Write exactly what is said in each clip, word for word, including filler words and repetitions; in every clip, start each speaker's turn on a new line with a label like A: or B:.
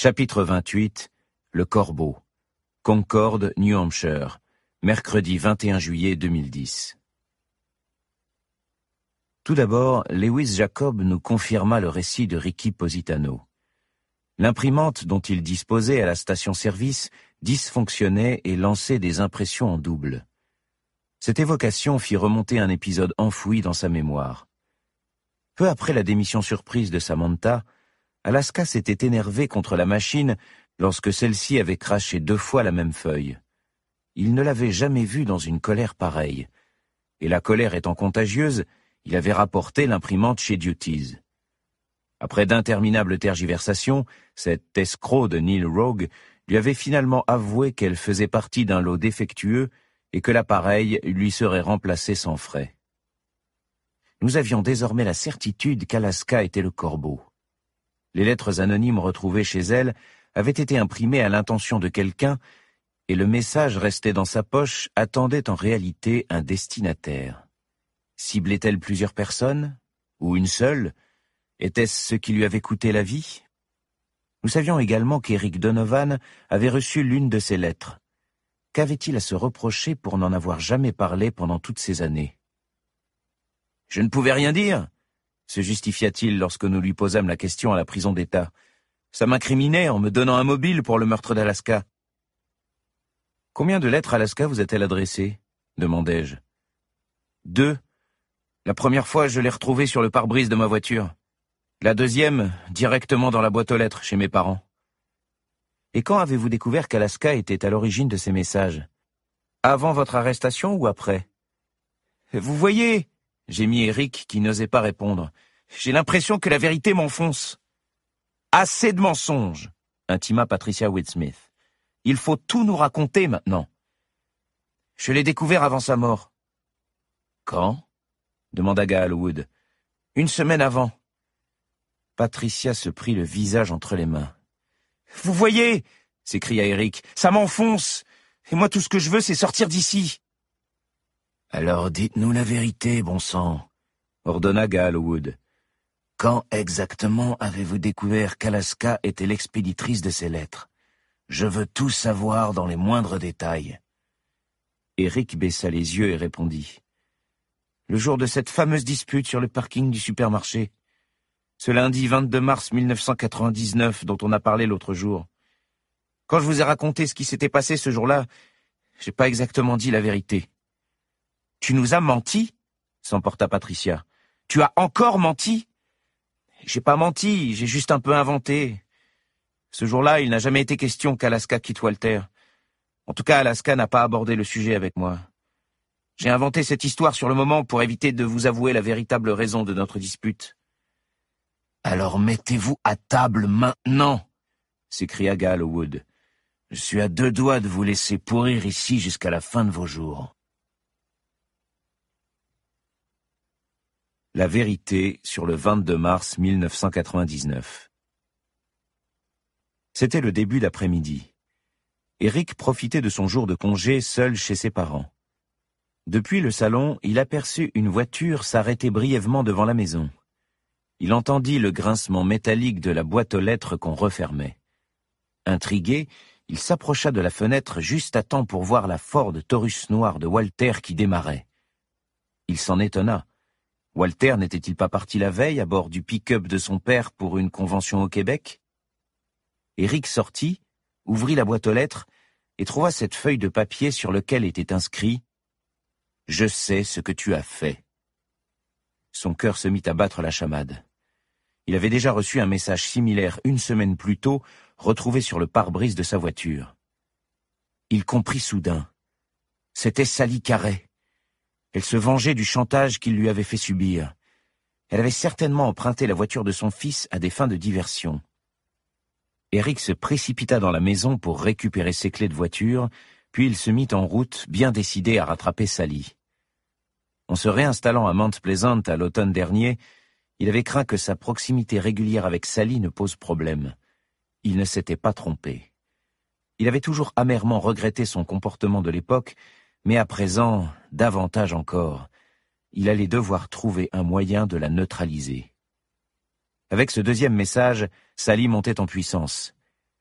A: Chapitre vingt-huit. Le Corbeau. Concord, New Hampshire. Mercredi vingt et un juillet deux mille dix. Tout d'abord, Lewis Jacob nous confirma le récit de Ricky Positano. L'imprimante dont il disposait à la station-service dysfonctionnait et lançait des impressions en double. Cette évocation fit remonter un épisode enfoui dans sa mémoire. Peu après la démission surprise de Samantha, Alaska s'était énervé contre la machine lorsque celle-ci avait craché deux fois la même feuille. Il ne l'avait jamais vue dans une colère pareille. Et la colère étant contagieuse, il avait rapporté l'imprimante chez Duties. Après d'interminables tergiversations, cet escroc de Neil Rogue lui avait finalement avoué qu'elle faisait partie d'un lot défectueux et que l'appareil lui serait remplacé sans frais. Nous avions désormais la certitude qu'Alaska était le corbeau. Les lettres anonymes retrouvées chez elle avaient été imprimées à l'intention de quelqu'un et le message resté dans sa poche attendait en réalité un destinataire. Ciblait-elle plusieurs personnes? Ou une seule? Était-ce ce qui lui avait coûté la vie? Nous savions également qu'Eric Donovan avait reçu l'une de ces lettres. Qu'avait-il à se reprocher pour n'en avoir jamais parlé pendant toutes ces années? « Je ne pouvais rien dire !» se justifia-t-il lorsque nous lui posâmes la question à la prison d'État. « Ça m'incriminait en me donnant un mobile pour le meurtre d'Alaska. » « Combien de lettres Alaska vous a-t-elle adressées ?» demandai-je. « Deux. La première fois, je l'ai retrouvée sur le pare-brise de ma voiture. La deuxième, directement dans la boîte aux lettres chez mes parents. » « Et quand avez-vous découvert qu'Alaska était à l'origine de ces messages? Avant votre arrestation ou après? »« Vous voyez !» gémit Eric qui n'osait pas répondre. « J'ai l'impression que la vérité m'enfonce. »« Assez de mensonges !» intima Patricia Whitsmith. « Il faut tout nous raconter maintenant. »« Je l'ai découvert avant sa mort. »« Quand ?» demanda Gaal Wood. « Une semaine avant. » Patricia se prit le visage entre les mains. « Vous voyez !» s'écria Eric. « Ça m'enfonce. Et moi tout ce que je veux c'est sortir d'ici. » « Alors dites-nous la vérité, bon sang, » ordonna Gaal Wood. « Quand exactement avez-vous découvert qu'Alaska était l'expéditrice de ces lettres? Je veux tout savoir dans les moindres détails. » Eric baissa les yeux et répondit. « Le jour de cette fameuse dispute sur le parking du supermarché. Ce lundi vingt-deux mars mille neuf cent quatre-vingt-dix-neuf dont on a parlé l'autre jour. Quand je vous ai raconté ce qui s'était passé ce jour-là, j'ai pas exactement dit la vérité. »« Tu nous as menti ?» s'emporta Patricia. « Tu as encore menti ?»« J'ai pas menti, j'ai juste un peu inventé. Ce jour-là, il n'a jamais été question qu'Alaska quitte Walter. En tout cas, Alaska n'a pas abordé le sujet avec moi. J'ai inventé cette histoire sur le moment pour éviter de vous avouer la véritable raison de notre dispute. »« Alors mettez-vous à table maintenant !» s'écria Gaal Wood. « Je suis à deux doigts de vous laisser pourrir ici jusqu'à la fin de vos jours. » La vérité sur le vingt-deux mars mille neuf cent quatre-vingt-dix-neuf. C'était le début d'après-midi. Eric profitait de son jour de congé seul chez ses parents. Depuis le salon, il aperçut une voiture s'arrêter brièvement devant la maison. Il entendit le grincement métallique de la boîte aux lettres qu'on refermait. Intrigué, il s'approcha de la fenêtre juste à temps pour voir la Ford Taurus noire de Walter qui démarrait. Il s'en étonna. Walter n'était-il pas parti la veille à bord du pick-up de son père pour une convention au Québec? Eric sortit, ouvrit la boîte aux lettres et trouva cette feuille de papier sur laquelle était inscrit « Je sais ce que tu as fait ». Son cœur se mit à battre la chamade. Il avait déjà reçu un message similaire une semaine plus tôt, retrouvé sur le pare-brise de sa voiture. Il comprit soudain. C'était Sally Carey. Elle se vengeait du chantage qu'il lui avait fait subir. Elle avait certainement emprunté la voiture de son fils à des fins de diversion. Eric se précipita dans la maison pour récupérer ses clés de voiture, puis il se mit en route, bien décidé à rattraper Sally. En se réinstallant à Mount Pleasant à l'automne dernier, il avait craint que sa proximité régulière avec Sally ne pose problème. Il ne s'était pas trompé. Il avait toujours amèrement regretté son comportement de l'époque, mais à présent, davantage encore, il allait devoir trouver un moyen de la neutraliser. Avec ce deuxième message, Sally montait en puissance.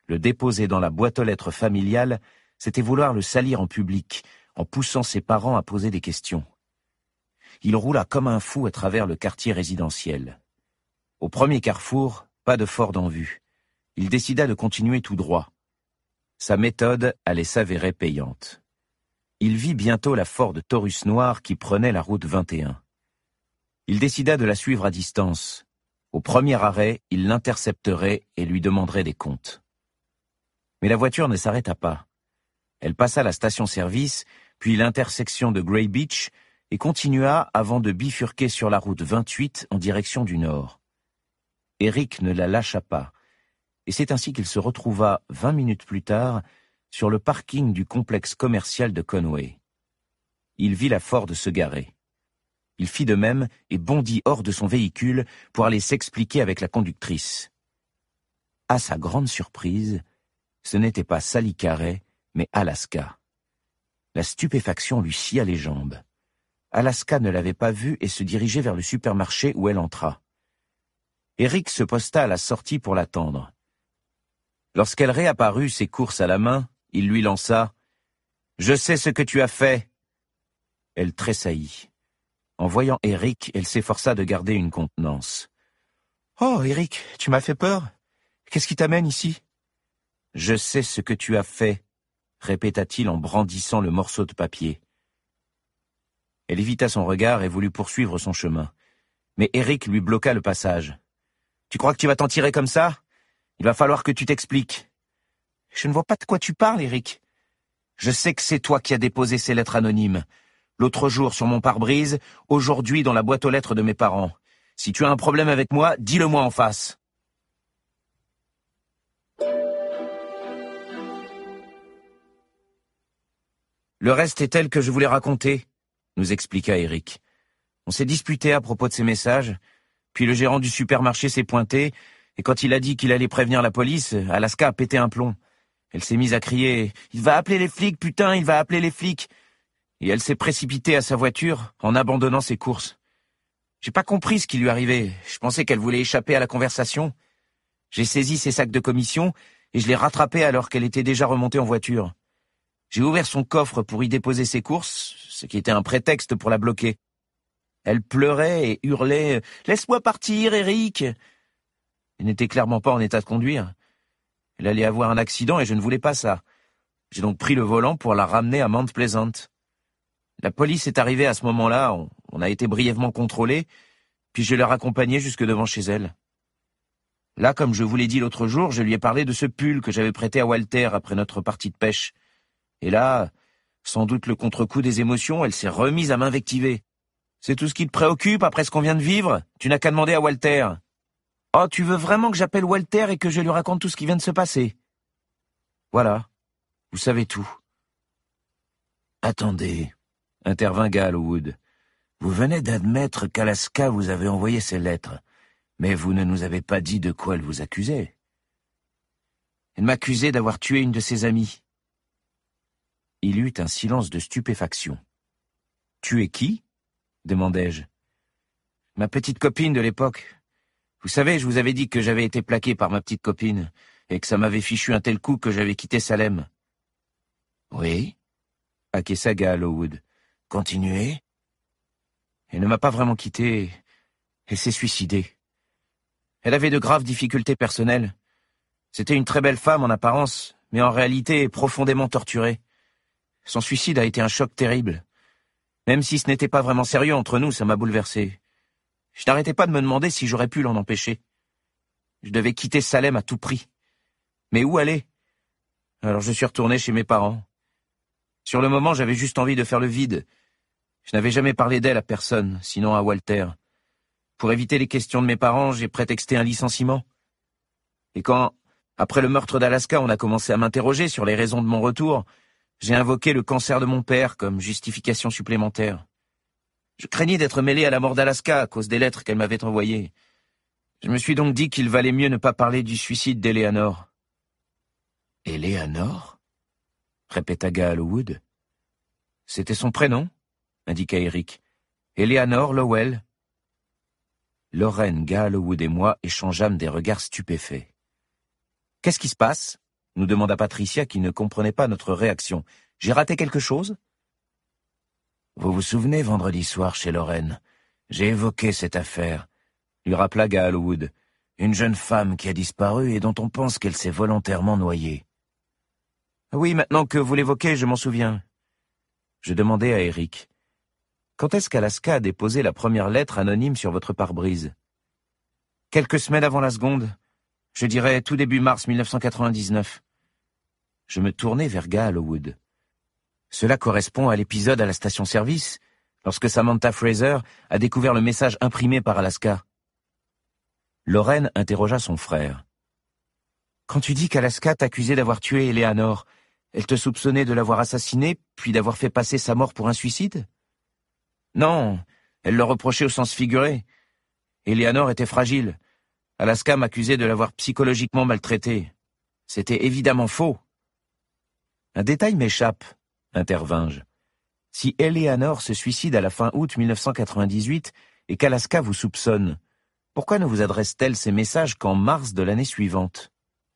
A: Le déposer dans la boîte aux lettres familiale, c'était vouloir le salir en public, en poussant ses parents à poser des questions. Il roula comme un fou à travers le quartier résidentiel. Au premier carrefour, pas de Ford en vue. Il décida de continuer tout droit. Sa méthode allait s'avérer payante. Il vit bientôt la Ford Taurus noire qui prenait la route vingt et un. Il décida de la suivre à distance. Au premier arrêt, il l'intercepterait et lui demanderait des comptes. Mais la voiture ne s'arrêta pas. Elle passa la station-service, puis l'intersection de Grey Beach, et continua avant de bifurquer sur la route vingt-huit en direction du nord. Eric ne la lâcha pas, et c'est ainsi qu'il se retrouva vingt minutes plus tard sur le parking du complexe commercial de Conway. Il vit la Ford se garer. Il fit de même et bondit hors de son véhicule pour aller s'expliquer avec la conductrice. À sa grande surprise, ce n'était pas Sally Carey, mais Alaska. La stupéfaction lui scia les jambes. Alaska ne l'avait pas vue et se dirigeait vers le supermarché où elle entra. Eric se posta à la sortie pour l'attendre. Lorsqu'elle réapparut, ses courses à la main, il lui lança « Je sais ce que tu as fait !» Elle tressaillit. En voyant Eric, elle s'efforça de garder une contenance. « Oh, Eric, tu m'as fait peur. Qu'est-ce qui t'amène ici ?»« Je sais ce que tu as fait !» répéta-t-il en brandissant le morceau de papier. Elle évita son regard et voulut poursuivre son chemin. Mais Eric lui bloqua le passage. « Tu crois que tu vas t'en tirer comme ça ? Il va falloir que tu t'expliques. »« Je ne vois pas de quoi tu parles, Eric. Je sais que c'est toi qui as déposé ces lettres anonymes. L'autre jour sur mon pare-brise, aujourd'hui dans la boîte aux lettres de mes parents. Si tu as un problème avec moi, dis-le-moi en face. » Le reste est tel que je voulais raconter, nous expliqua Eric. On s'est disputé à propos de ces messages, puis le gérant du supermarché s'est pointé, et quand il a dit qu'il allait prévenir la police, Alaska a pété un plomb. Elle s'est mise à crier « Il va appeler les flics, putain, il va appeler les flics !» Et elle s'est précipitée à sa voiture en abandonnant ses courses. J'ai pas compris ce qui lui arrivait, je pensais qu'elle voulait échapper à la conversation. J'ai saisi ses sacs de commission et je l'ai rattrapée alors qu'elle était déjà remontée en voiture. J'ai ouvert son coffre pour y déposer ses courses, ce qui était un prétexte pour la bloquer. Elle pleurait et hurlait « Laisse-moi partir, Eric !» Elle n'était clairement pas en état de conduire. Elle allait avoir un accident et je ne voulais pas ça. J'ai donc pris le volant pour la ramener à Mount Pleasant. La police est arrivée à ce moment-là, on, on a été brièvement contrôlés, puis je l'ai raccompagnée jusque devant chez elle. Là, comme je vous l'ai dit l'autre jour, je lui ai parlé de ce pull que j'avais prêté à Walter après notre partie de pêche. Et là, sans doute le contre-coup des émotions, elle s'est remise à m'invectiver. « C'est tout ce qui te préoccupe après ce qu'on vient de vivre ? Tu n'as qu'à demander à Walter. »« Oh, tu veux vraiment que j'appelle Walter et que je lui raconte tout ce qui vient de se passer ? » Voilà, vous savez tout. « Attendez, » intervint Gallowwood. « Vous venez d'admettre qu'Alaska vous avait envoyé ces lettres, mais vous ne nous avez pas dit de quoi elle vous accusait. » Elle m'accusait d'avoir tué une de ses amies. Il y eut un silence de stupéfaction. « Tué qui ?» demandai-je. « Ma petite copine de l'époque. Vous savez, je vous avais dit que j'avais été plaqué par ma petite copine, et que ça m'avait fichu un tel coup que j'avais quitté Salem. »« Oui ?» acquiesça Gallowwood. « Continuez. » Elle ne m'a pas vraiment quitté. Elle s'est suicidée. Elle avait de graves difficultés personnelles. C'était une très belle femme en apparence, mais en réalité profondément torturée. Son suicide a été un choc terrible. Même si ce n'était pas vraiment sérieux entre nous, ça m'a bouleversé. Je n'arrêtais pas de me demander si j'aurais pu l'en empêcher. Je devais quitter Salem à tout prix. Mais où aller ? Alors je suis retourné chez mes parents. Sur le moment, j'avais juste envie de faire le vide. Je n'avais jamais parlé d'elle à personne, sinon à Walter. Pour éviter les questions de mes parents, j'ai prétexté un licenciement. Et quand, après le meurtre d'Alaska, on a commencé à m'interroger sur les raisons de mon retour, j'ai invoqué le cancer de mon père comme justification supplémentaire. Je craignais d'être mêlé à la mort d'Alaska à cause des lettres qu'elle m'avait envoyées. Je me suis donc dit qu'il valait mieux ne pas parler du suicide d'Eleanor. « Eleanor ?» répéta Gallowwood. « C'était son prénom ?» indiqua Eric. « Eleanor Lowell. » Lorraine, Gallowwood et moi échangeâmes des regards stupéfaits. « Qu'est-ce qui se passe ?» nous demanda Patricia qui ne comprenait pas notre réaction. J'ai raté quelque chose? Vous vous souvenez vendredi soir chez Lorraine? J'ai évoqué cette affaire, lui rappela Gaal Wood. Une jeune femme qui a disparu et dont on pense qu'elle s'est volontairement noyée. Oui, maintenant que vous l'évoquez, je m'en souviens. Je demandai à Eric. Quand est-ce qu'Alaska a déposé la première lettre anonyme sur votre pare-brise? Quelques semaines avant la seconde. Je dirais tout début mars mille neuf cent quatre-vingt-dix-neuf. Je me tournai vers Gaal Wood. Cela correspond à l'épisode à la station-service, lorsque Samantha Fraser a découvert le message imprimé par Alaska. Lorraine interrogea son frère. Quand tu dis qu'Alaska t'accusait d'avoir tué Eleanor, elle te soupçonnait de l'avoir assassinée, puis d'avoir fait passer sa mort pour un suicide? Non, elle le reprochait au sens figuré. Eleanor était fragile. Alaska m'accusait de l'avoir psychologiquement maltraitée. C'était évidemment faux. Un détail m'échappe, intervins-je. Si Eleanor se suicide à la fin août mille neuf cent quatre-vingt-dix-huit et qu'Alaska vous soupçonne, pourquoi ne vous adresse-t-elle ces messages qu'en mars de l'année suivante?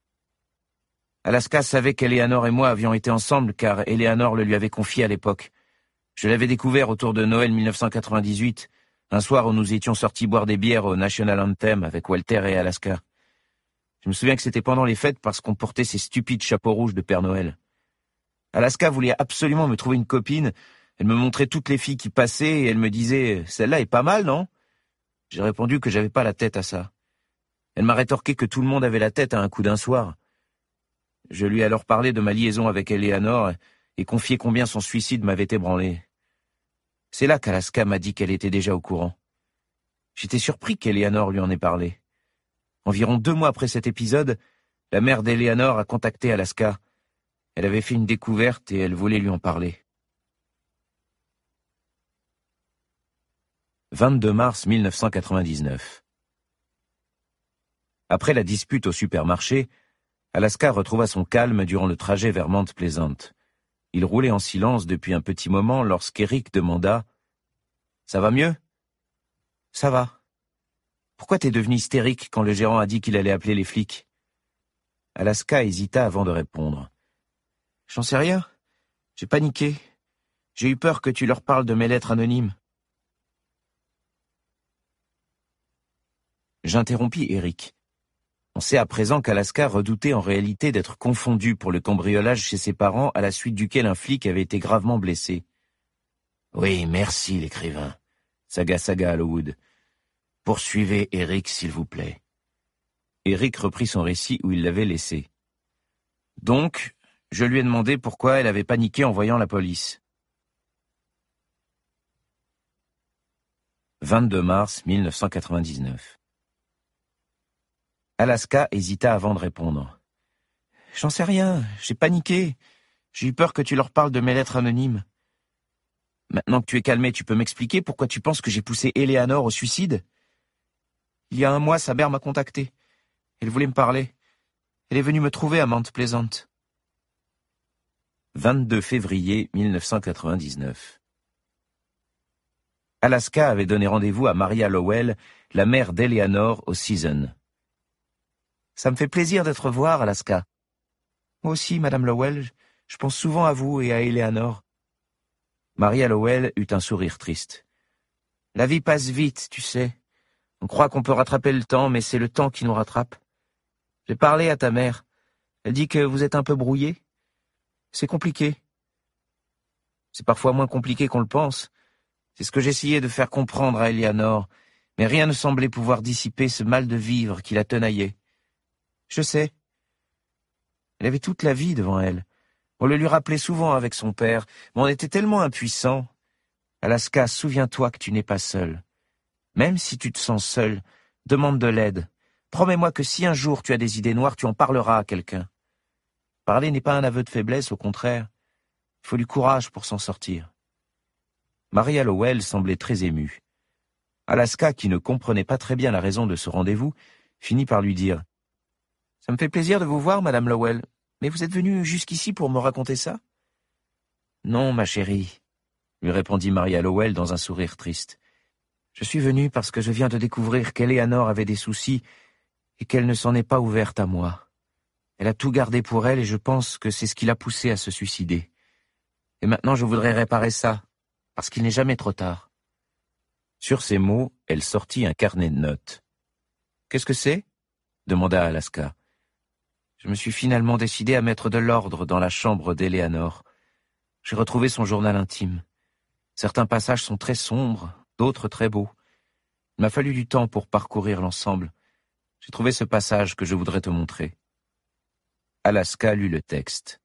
A: Alaska savait qu'Eleanor et moi avions été ensemble car Eleanor le lui avait confié à l'époque. Je l'avais découvert autour de Noël mille neuf cent quatre-vingt-dix-huit, un soir où nous étions sortis boire des bières au National Anthem avec Walter et Alaska. Je me souviens que c'était pendant les fêtes parce qu'on portait ces stupides chapeaux rouges de Père Noël. Alaska voulait absolument me trouver une copine. Elle me montrait toutes les filles qui passaient et elle me disait « Celle-là est pas mal, non ?» J'ai répondu que j'avais pas la tête à ça. Elle m'a rétorqué que tout le monde avait la tête à un coup d'un soir. Je lui ai alors parlé de ma liaison avec Eleanor et confié combien son suicide m'avait ébranlé. C'est là qu'Alaska m'a dit qu'elle était déjà au courant. J'étais surpris qu'Eleanor lui en ait parlé. Environ deux mois après cet épisode, la mère d'Eleanor a contacté Alaska. Elle avait fait une découverte et elle voulait lui en parler. vingt-deux mars mille neuf cent quatre-vingt-dix-neuf. Après la dispute au supermarché, Alaska retrouva son calme durant le trajet vers Mount Pleasant. Il roulait en silence depuis un petit moment lorsqu'Eric demanda « Ça va mieux ?»« Ça va. Pourquoi t'es devenu hystérique quand le gérant a dit qu'il allait appeler les flics ?» Alaska hésita avant de répondre. « J'en sais rien. J'ai paniqué. J'ai eu peur que tu leur parles de mes lettres anonymes. » J'interrompis Eric. On sait à présent qu'Alaska redoutait en réalité d'être confondu pour le cambriolage chez ses parents à la suite duquel un flic avait été gravement blessé. « Oui, merci l'écrivain, » s'agaça Gaal Wood. « Poursuivez Eric, s'il vous plaît. » Eric reprit son récit où il l'avait laissé. Donc, je lui ai demandé pourquoi elle avait paniqué en voyant la police. vingt-deux mars mille neuf cent quatre-vingt-dix-neuf. Alaska hésita avant de répondre. « J'en sais rien, j'ai paniqué. J'ai eu peur que tu leur parles de mes lettres anonymes. Maintenant que tu es calmé, tu peux m'expliquer pourquoi tu penses que j'ai poussé Eleanor au suicide? Il y a un mois, sa mère m'a contacté. Elle voulait me parler. Elle est venue me trouver à Mount Pleasant. » vingt-deux février mille neuf cent quatre-vingt-dix-neuf. Alaska avait donné rendez-vous à Maria Lowell, la mère d'Eleanor, au Season. « Ça me fait plaisir de te revoir, Alaska. »« Moi aussi, Madame Lowell, je pense souvent à vous et à Eleanor. » Maria Lowell eut un sourire triste. « La vie passe vite, tu sais. On croit qu'on peut rattraper le temps, mais c'est le temps qui nous rattrape. J'ai parlé à ta mère. Elle dit que vous êtes un peu brouillé. C'est compliqué. C'est parfois moins compliqué qu'on le pense. C'est ce que j'essayais de faire comprendre à Eleanor, mais rien ne semblait pouvoir dissiper ce mal de vivre qui la tenaillait. Je sais. Elle avait toute la vie devant elle. On le lui rappelait souvent avec son père, mais on était tellement impuissants. Alaska, souviens-toi que tu n'es pas seul. Même si tu te sens seul, demande de l'aide. Promets-moi que si un jour tu as des idées noires, tu en parleras à quelqu'un. Parler n'est pas un aveu de faiblesse, au contraire. Il faut du courage pour s'en sortir. » Maria Lowell semblait très émue. Alaska, qui ne comprenait pas très bien la raison de ce rendez-vous, finit par lui dire « Ça me fait plaisir de vous voir, Madame Lowell, mais vous êtes venue jusqu'ici pour me raconter ça ?»« Non, ma chérie, » lui répondit Maria Lowell dans un sourire triste. « Je suis venue parce que je viens de découvrir qu'Eleanor avait des soucis et qu'elle ne s'en est pas ouverte à moi. Elle a tout gardé pour elle et je pense que c'est ce qui l'a poussée à se suicider. Et maintenant je voudrais réparer ça, parce qu'il n'est jamais trop tard. » Sur ces mots, elle sortit un carnet de notes. « Qu'est-ce que c'est ?» demanda Alaska. Je me suis finalement décidé à mettre de l'ordre dans la chambre d'Eleanor. J'ai retrouvé son journal intime. Certains passages sont très sombres, d'autres très beaux. Il m'a fallu du temps pour parcourir l'ensemble. J'ai trouvé ce passage que je voudrais te montrer. Alaska lut le texte.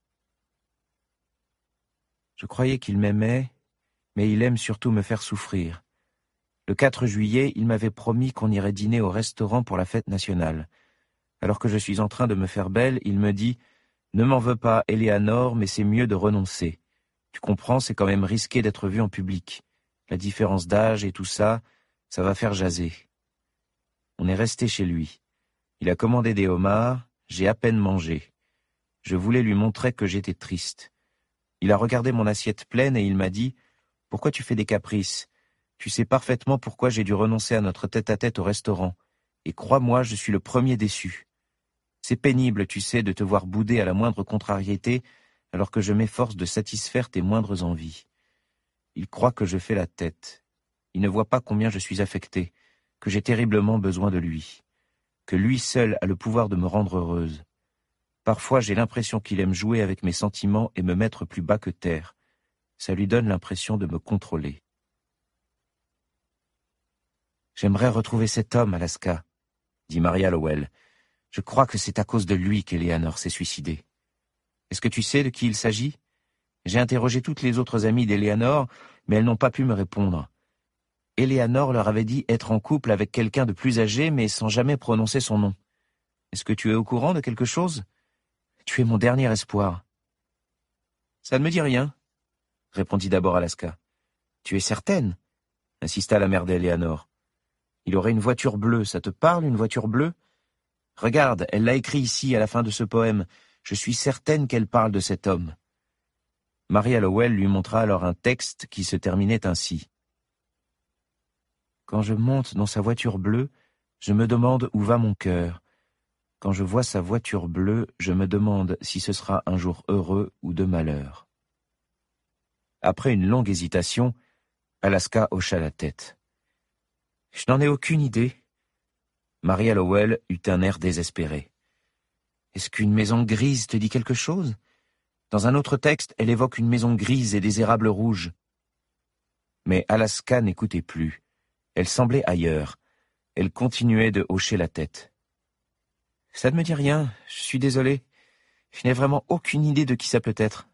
A: Je croyais qu'il m'aimait, mais il aime surtout me faire souffrir. Le quatre juillet, il m'avait promis qu'on irait dîner au restaurant pour la fête nationale. Alors que je suis en train de me faire belle, il me dit « Ne m'en veux pas, Eleanor, mais c'est mieux de renoncer. Tu comprends, c'est quand même risqué d'être vu en public. La différence d'âge et tout ça, ça va faire jaser. » On est resté chez lui. Il a commandé des homards, j'ai à peine mangé. Je voulais lui montrer que j'étais triste. Il a regardé mon assiette pleine et il m'a dit « Pourquoi tu fais des caprices ? Tu sais parfaitement pourquoi j'ai dû renoncer à notre tête-à-tête au restaurant. Et crois-moi, je suis le premier déçu. C'est pénible, tu sais, de te voir bouder à la moindre contrariété, alors que je m'efforce de satisfaire tes moindres envies. Il croit que je fais la tête. Il ne voit pas combien je suis affecté, que j'ai terriblement besoin de lui, que lui seul a le pouvoir de me rendre heureuse. Parfois, j'ai l'impression qu'il aime jouer avec mes sentiments et me mettre plus bas que terre. Ça lui donne l'impression de me contrôler. J'aimerais retrouver cet homme, Alaska, dit Maria Lowell. Je crois que c'est à cause de lui qu'Eleanor s'est suicidée. Est-ce que tu sais de qui il s'agit? J'ai interrogé toutes les autres amies d'Eleanor, mais elles n'ont pas pu me répondre. Eleanor leur avait dit être en couple avec quelqu'un de plus âgé, mais sans jamais prononcer son nom. Est-ce que tu es au courant de quelque chose? Tu es mon dernier espoir. Ça ne me dit rien, répondit d'abord Alaska. Tu es certaine? Insista la mère d'Eleanor. Il aurait une voiture bleue, ça te parle, une voiture bleue? Regarde, elle l'a écrit ici à la fin de ce poème. Je suis certaine qu'elle parle de cet homme. Maria Lowell lui montra alors un texte qui se terminait ainsi. Quand je monte dans sa voiture bleue, je me demande où va mon cœur. Quand je vois sa voiture bleue, je me demande si ce sera un jour heureux ou de malheur. Après une longue hésitation, Alaska hocha la tête. Je n'en ai aucune idée. Maria Lowell eut un air désespéré. Est-ce qu'une maison grise te dit quelque chose? Dans un autre texte, elle évoque une maison grise et des érables rouges. Mais Alaska n'écoutait plus. Elle semblait ailleurs. Elle continuait de hocher la tête. Ça ne me dit rien, je suis désolé. Je n'ai vraiment aucune idée de qui ça peut être.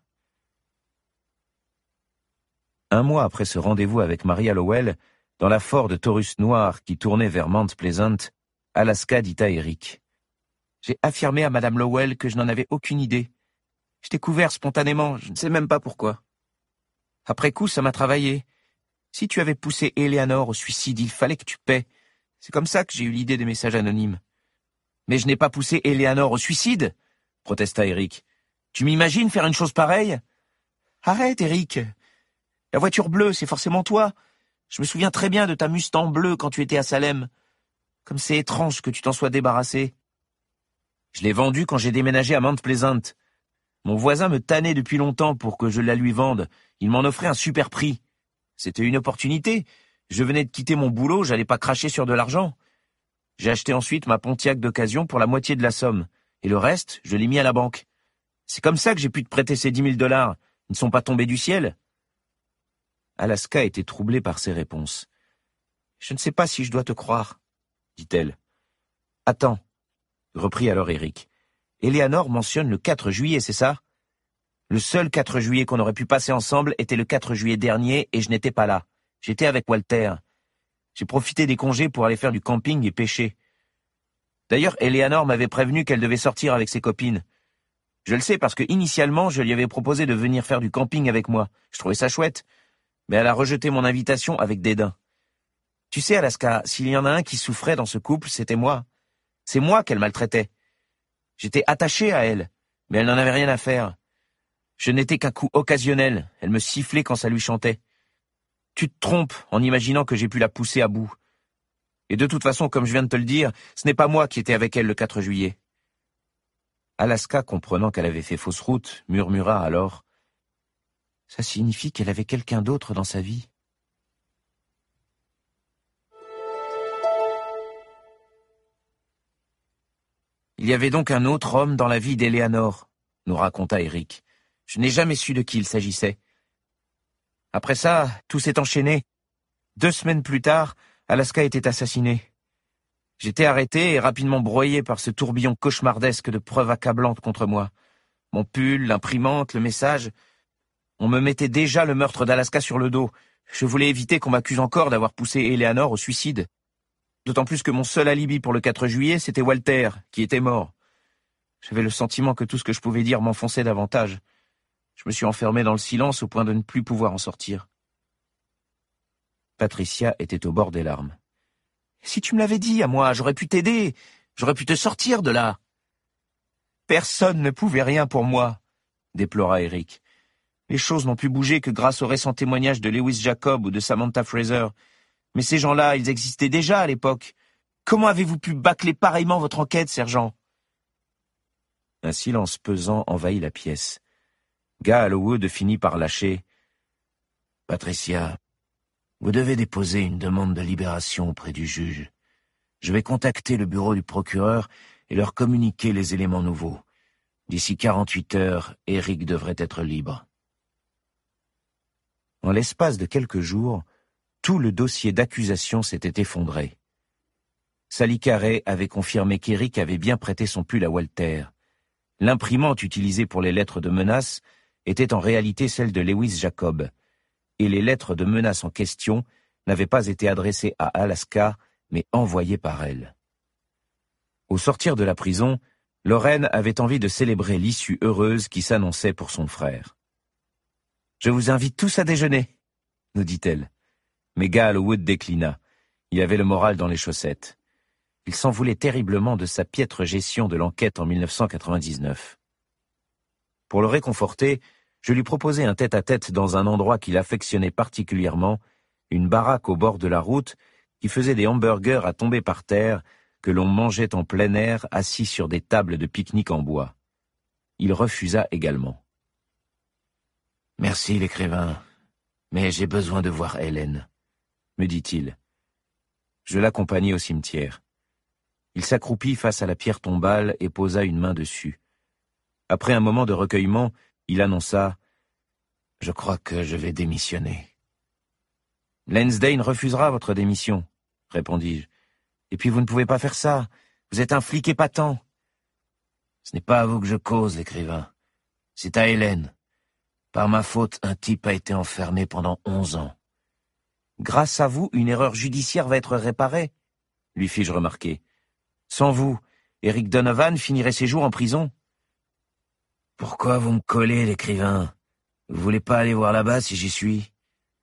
A: Un mois après ce rendez-vous avec Maria Lowell, dans la Ford Taurus noire qui tournait vers Mount Pleasant, Alaska dit à Eric. J'ai affirmé à Madame Lowell que je n'en avais aucune idée. Je t'ai couvert spontanément, je ne sais même pas pourquoi. Après coup, ça m'a travaillé. Si tu avais poussé Eleanor au suicide, il fallait que tu paies. C'est comme ça que j'ai eu l'idée des messages anonymes. Mais je n'ai pas poussé Eleanor au suicide, protesta Eric. Tu m'imagines faire une chose pareille? Arrête, Eric. La voiture bleue, c'est forcément toi. Je me souviens très bien de ta Mustang bleue quand tu étais à Salem. Comme c'est étrange que tu t'en sois débarrassé. Je l'ai vendue quand j'ai déménagé à Mount Pleasant. Mon voisin me tannait depuis longtemps pour que je la lui vende. Il m'en offrait un super prix. C'était une opportunité. Je venais de quitter mon boulot, j'allais pas cracher sur de l'argent. J'ai acheté ensuite ma Pontiac d'occasion pour la moitié de la somme. Et le reste, je l'ai mis à la banque. C'est comme ça que j'ai pu te prêter ces dix mille dollars. Ils ne sont pas tombés du ciel. Alaska était troublée par ces réponses. Je ne sais pas si je dois te croire, dit-elle. Attends, reprit alors Eric. Eleanor mentionne le quatre juillet, c'est ça? Le seul quatre juillet qu'on aurait pu passer ensemble était le quatre juillet dernier et je n'étais pas là. J'étais avec Walter. J'ai profité des congés pour aller faire du camping et pêcher. D'ailleurs, Eleanor m'avait prévenu qu'elle devait sortir avec ses copines. Je le sais parce que initialement, je lui avais proposé de venir faire du camping avec moi. Je trouvais ça chouette. Mais elle a rejeté mon invitation avec dédain. Tu sais, Alaska, s'il y en a un qui souffrait dans ce couple, c'était moi. C'est moi qu'elle maltraitait. J'étais attaché à elle, mais elle n'en avait rien à faire. Je n'étais qu'un coup occasionnel, elle me sifflait quand ça lui chantait. Tu te trompes en imaginant que j'ai pu la pousser à bout. Et de toute façon, comme je viens de te le dire, ce n'est pas moi qui étais avec elle le quatre juillet. Alaska, comprenant qu'elle avait fait fausse route, murmura alors « Ça signifie qu'elle avait quelqu'un d'autre dans sa vie. » Il y avait donc un autre homme dans la vie d'Eleanor, nous raconta Eric. Je n'ai jamais su de qui il s'agissait. Après ça, tout s'est enchaîné. Deux semaines plus tard, Alaska était assassinée. J'étais arrêté et rapidement broyé par ce tourbillon cauchemardesque de preuves accablantes contre moi. Mon pull, l'imprimante, le message. On me mettait déjà le meurtre d'Alaska sur le dos. Je voulais éviter qu'on m'accuse encore d'avoir poussé Eleanor au suicide. D'autant plus que mon seul alibi pour le quatre juillet, c'était Walter, qui était mort. J'avais le sentiment que tout ce que je pouvais dire m'enfonçait davantage. Je me suis enfermé dans le silence au point de ne plus pouvoir en sortir. Patricia était au bord des larmes. « Si tu me l'avais dit à moi, j'aurais pu t'aider. J'aurais pu te sortir de là. » « Personne ne pouvait rien pour moi, » déplora Eric. « Les choses n'ont pu bouger que grâce aux récents témoignages de Lewis Jacob ou de Samantha Fraser. Mais ces gens-là, ils existaient déjà à l'époque. Comment avez-vous pu bâcler pareillement votre enquête, sergent ?» Un silence pesant envahit la pièce. Guy Hallowwood finit par lâcher. « Patricia, vous devez déposer une demande de libération auprès du juge. Je vais contacter le bureau du procureur et leur communiquer les éléments nouveaux. D'ici quarante-huit heures, Eric devrait être libre. » En l'espace de quelques jours, tout le dossier d'accusation s'était effondré. Sally Carey avait confirmé qu'Eric avait bien prêté son pull à Walter. L'imprimante utilisée pour les lettres de menace était en réalité celle de Lewis Jacob, et les lettres de menace en question n'avaient pas été adressées à Alaska, mais envoyées par elle. Au sortir de la prison, Lorraine avait envie de célébrer l'issue heureuse qui s'annonçait pour son frère. « Je vous invite tous à déjeuner, » nous dit-elle. Mais Guy Hallowwood déclina. Il avait le moral dans les chaussettes. Il s'en voulait terriblement de sa piètre gestion de l'enquête en mille neuf cent quatre-vingt-dix-neuf. Pour le réconforter, je lui proposai un tête-à-tête dans un endroit qu'il affectionnait particulièrement, une baraque au bord de la route qui faisait des hamburgers à tomber par terre que l'on mangeait en plein air assis sur des tables de pique-nique en bois. Il refusa également. « Merci l'écrivain, mais j'ai besoin de voir Hélène, » me dit-il. Je l'accompagnai au cimetière. Il s'accroupit face à la pierre tombale et posa une main dessus. Après un moment de recueillement, il annonça « Je crois que je vais démissionner. »« Lansdane refusera votre démission, » répondis-je. « Et puis vous ne pouvez pas faire ça. Vous êtes un flic épatant. »« Ce n'est pas à vous que je cause, l'écrivain. C'est à Hélène. Par ma faute, un type a été enfermé pendant onze ans. »« Grâce à vous, une erreur judiciaire va être réparée, » lui fis-je remarquer. « Sans vous, Eric Donovan finirait ses jours en prison. »« Pourquoi vous me collez, l'écrivain? Vous voulez pas aller voir là-bas si j'y suis ?»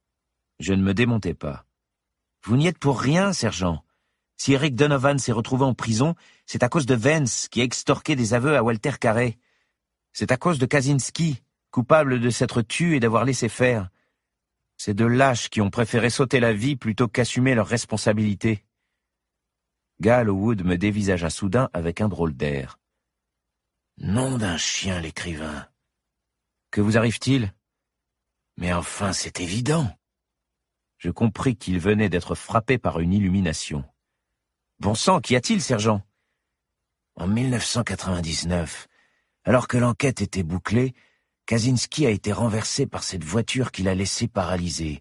A: Je ne me démontais pas. « Vous n'y êtes pour rien, sergent. Si Eric Donovan s'est retrouvé en prison, c'est à cause de Vance qui a extorqué des aveux à Walter Carey. C'est à cause de Kaczynski, coupable de s'être tué et d'avoir laissé faire. C'est de lâches qui ont préféré sauter la vie plutôt qu'assumer leurs responsabilités. » Guy Hallowwood me dévisagea soudain avec un drôle d'air. « Nom d'un chien, l'écrivain. Que vous arrive-t-il? » Mais enfin, c'est évident. Je compris qu'il venait d'être frappé par une illumination. « Bon sang, qu'y a-t-il, sergent ?» En mille neuf cent quatre-vingt-dix-neuf, alors que l'enquête était bouclée, Kaczynski a été renversé par cette voiture qui l'a laissé paralysé.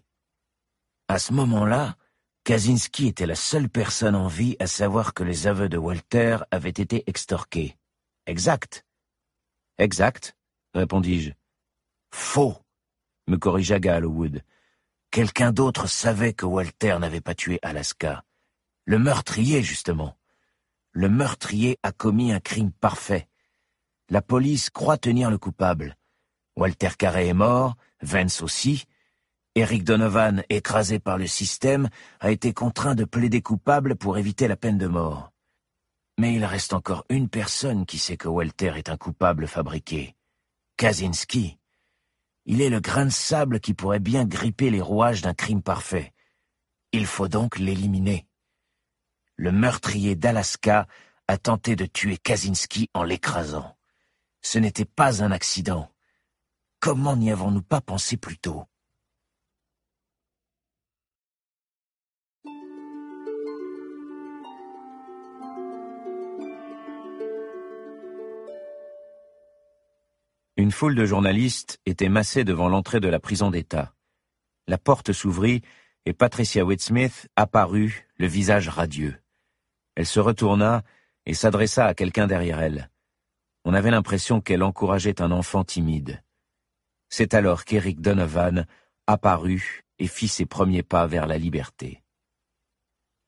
A: À ce moment-là, Kaczynski était la seule personne en vie à savoir que les aveux de Walter avaient été extorqués. Exact. Exact, répondis-je. Faux, me corrigea Guy Hallowwood. Quelqu'un d'autre savait que Walter n'avait pas tué Alaska. Le meurtrier, justement. Le meurtrier a commis un crime parfait. La police croit tenir le coupable. Walter Carey est mort, Vance aussi. Eric Donovan, écrasé par le système, a été contraint de plaider coupable pour éviter la peine de mort. Mais il reste encore une personne qui sait que Walter est un coupable fabriqué. Kaczynski. Il est le grain de sable qui pourrait bien gripper les rouages d'un crime parfait. Il faut donc l'éliminer. Le meurtrier d'Alaska a tenté de tuer Kaczynski en l'écrasant. Ce n'était pas un accident. Comment n'y avons-nous pas pensé plus tôt ? Une foule de journalistes était massée devant l'entrée de la prison d'État. La porte s'ouvrit et Patricia Whitesmith apparut, le visage radieux. Elle se retourna et s'adressa à quelqu'un derrière elle. On avait l'impression qu'elle encourageait un enfant timide. C'est alors qu'Eric Donovan apparut et fit ses premiers pas vers la liberté.